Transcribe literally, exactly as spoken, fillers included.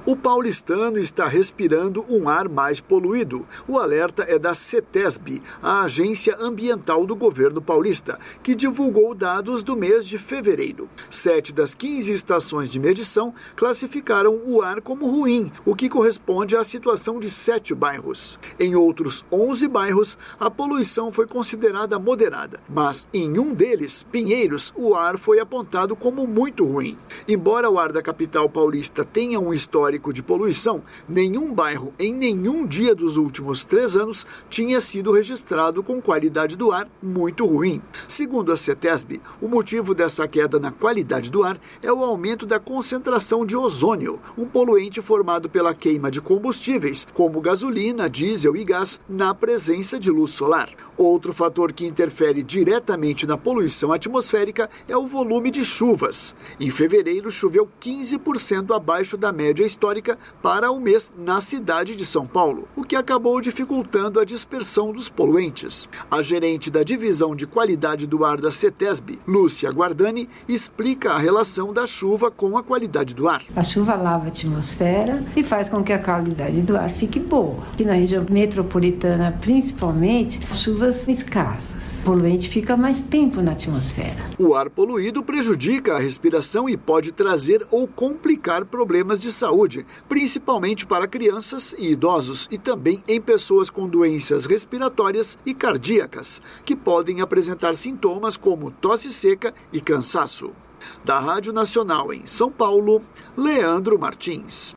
O paulistano está respirando um ar mais poluído. O alerta é da CETESB, a Agência Ambiental do Governo Paulista, que divulgou dados do mês de fevereiro. Sete das quinze estações de medição classificaram o ar como ruim, o que corresponde à situação de sete bairros. Em outros onze bairros, a poluição foi considerada moderada, mas em um deles, Pinheiros, o ar foi apontado como muito ruim. Embora o ar da capital paulista tenha um histórico de poluição, nenhum bairro em nenhum dia dos últimos três anos tinha sido registrado com qualidade do ar muito ruim. Segundo a CETESB, o motivo dessa queda na qualidade do ar é o aumento da concentração de ozônio, um poluente formado pela queima de combustíveis, como gasolina, diesel e gás, na presença de luz solar. Outro fator que interfere diretamente na poluição atmosférica é o volume de chuvas. Em fevereiro, choveu quinze por cento abaixo da média histórica para o mês na cidade de São Paulo, o que acabou dificultando a dispersão dos poluentes. A gerente da Divisão de Qualidade do Ar da CETESB, Lúcia Guardani, explica a relação da chuva com a qualidade do ar. A chuva lava a atmosfera e faz com que a qualidade do ar fique boa. Aqui na região metropolitana, principalmente, chuvas escassas. O poluente fica mais tempo na atmosfera. O ar poluído prejudica a respiração e pode trazer ou complicar problemas de saúde, principalmente para crianças e idosos e também em pessoas com doenças respiratórias e cardíacas, que podem apresentar sintomas como tosse seca e cansaço. Da Rádio Nacional em São Paulo, Leandro Martins.